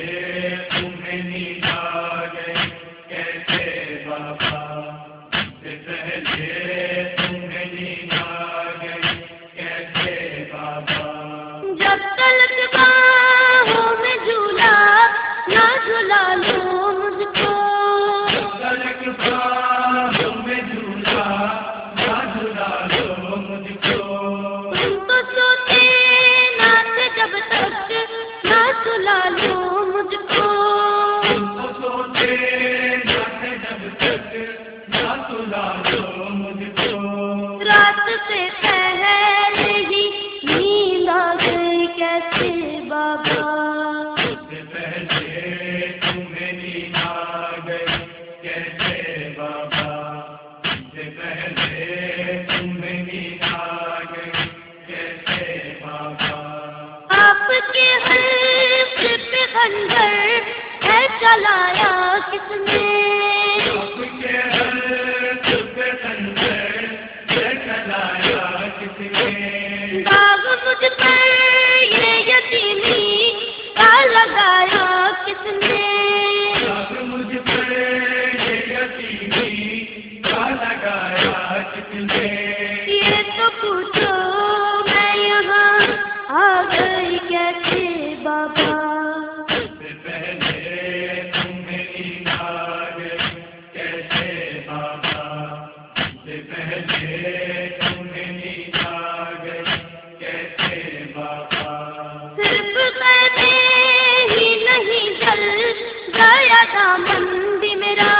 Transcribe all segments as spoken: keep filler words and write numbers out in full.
تمہیں نیند آ گئی کیسے بابا، سے پہلے تمہیں نیند آ گئی کیسے بابا. جب تلک باہوں میں جھولا نہ جھلا لو مجھ کو، تلک باہوں میں جھولا نہ جھلا لو مجھ کو. تم تو سوتے نہ تھے جب تک نہ سلا لو مجھ کو. تم تو سوتے نہ تھے جب تک نہ سلا لو مجھ کو. رات سے پہلے ہی نیند آ گئی کیسے بابا، سے پہلے تمہیں نیند آ گئی کیسے بابا، سے پہلے تمہیں نیند آ گئی کیسے بابا. آپ کے حلق پہ خنجر ہے چلایا کس نے، آپ کے حلق پہ خنجر ہے چلایا کس نے. داغ مجھ پر یہ یتیمی کا لگایا کس نے. داغ مجھ پر یہ یتیمی کا لگایا کس نے. یہ تو پوچھو میں یہاں آ گئی کیسے بابا، سے پہلے تمہیں نیند آ گئی کیسے بابا، سے پہلے تمہیں نیند آ گئی کیسے بابا. صرف میں ہی نہیں جل گیا دامن بھی میرا،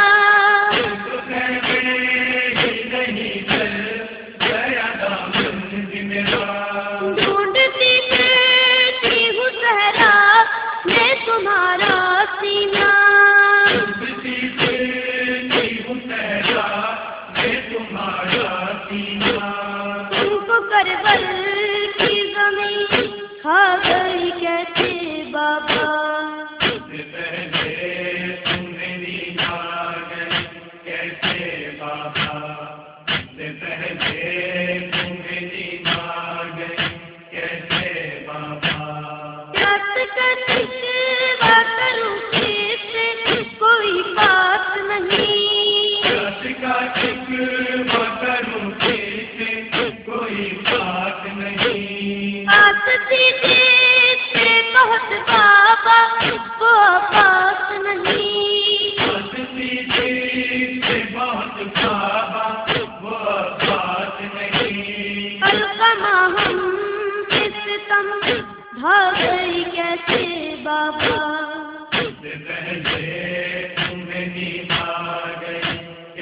ڈھونڈتی پھرتی ہوں صحرا میں تمہارا سینہ. تم کو کربل کی زمین کھا گئی کیسے بابا، سے پہلے تمہیں نیند آ گئی کیسے بابا، سے پہلے تمہیں نیند آ گئی کیسے بابا. رات کا شکوہ کروں کس سے کوئی بات نہیں، رات کا شکوہ کروں کس سے کوئی بات نہیں. بات سیدھے سے بہت بابا وہ بات نہیں، بات سیدھے سے بہت بابا وہ بات نہیں. القمہ ہم کس تم بھاگ گئی کیسے بابا، سے پہلے تمہیں نیند آ گئی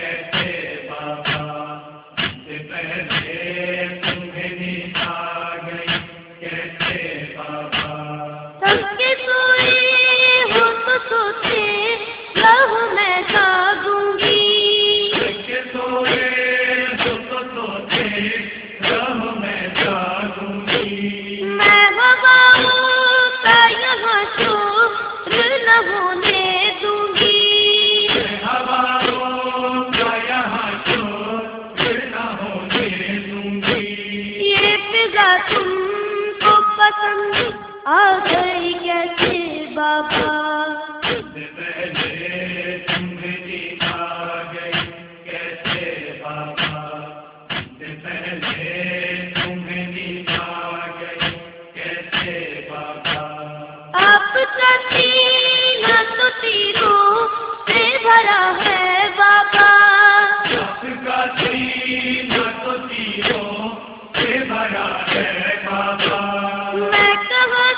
کیسے بابا، سے پہلے تمہیں نیند آ گئی کیسے بابا. تب کے سوئے ہو تو سوتے رہو میں جاگوں گی، کے سوئے ہو تو سوتے رہو میں جاگوں گی. میں ہواؤں کا یہاں شور نہ ہونے دوں گی. ہواؤں کا یہاں شور نہ ہونے دوں گی. یہ فضا تم کو پسند آ گئی کیسے بابا، سے پہلے تمہیں نیند آ گئی کیسے بابا، سے پہلے تمہیں نیند آ گئی کیسے بابا. آپ کا سینہ تو تیروں سے بھرا ہے بابا، آپ کا سینہ تو تیروں سے بھرا ہے بابا. میں کہاں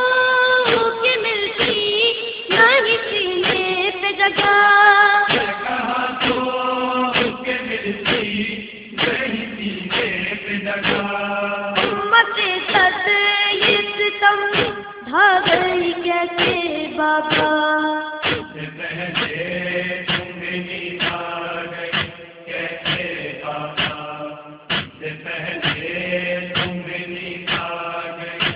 تو کہ ملتی نہیں سینے پہ جگہ، میں کہاں تو کہ ملتی نہیں سینے پہ جگہ. امت صد یہ ستم ڈھا گئی کیسے بابا، سے پہلے تمہیں نیند آ گئی کیسے بابا، سے پہلے تمہیں نیند آ گئی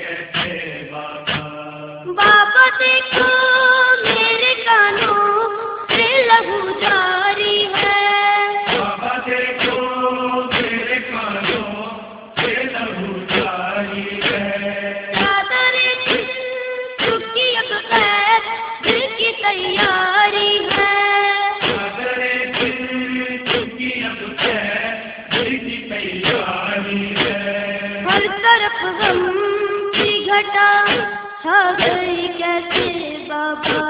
کیسے بابا. بابا دیکھو میرے کانوں سے لہو جاری ہے، بابا دیکھو میرے کانوں سے لہو جاری ہے. چادر چکی اب خیر تیاری ہے، ہر طرف غم کی گھٹا چھا گئی کیسے بابا،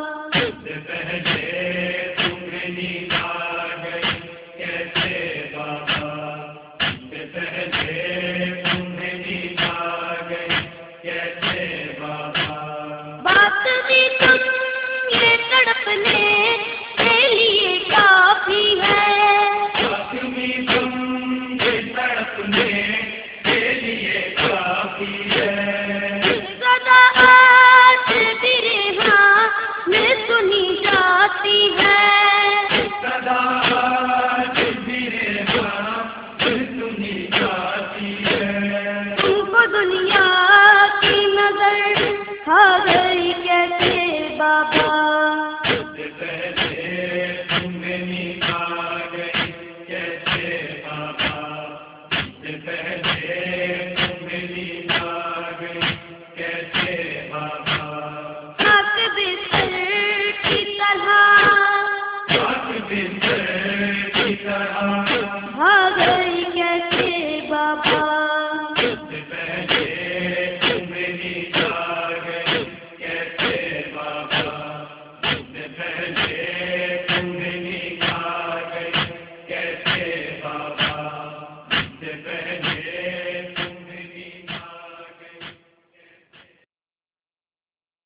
بات بھی تم یہ تڑپنے کے لیے کافی ہے، صدا آج بھی ریحاں میں سنی جاتی ہے، تم کو دنیا کی نظر کھا گئی کیسے بابا، خاک بستر کی طرح